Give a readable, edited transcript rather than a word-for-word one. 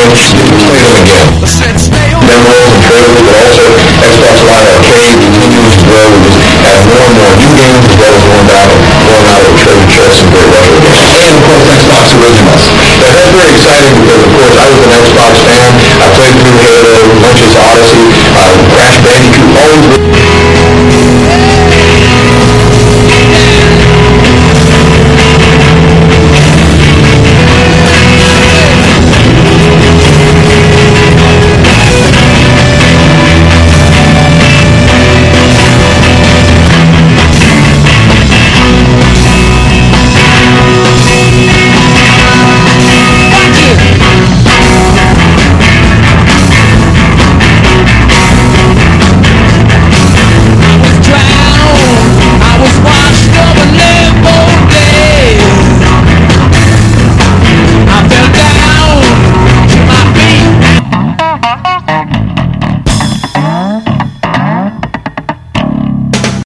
play them again. Emeralds and treasures, but also Xbox Live Arcade continues to grow. We just add more and more new games, as well as going out of treasure chests and great retro games. And of course, Xbox Originals. Now, that's very exciting because, of course, I was an Xbox fan. I played through Halo, Lunch's Odyssey, Crash Bandicoot, all these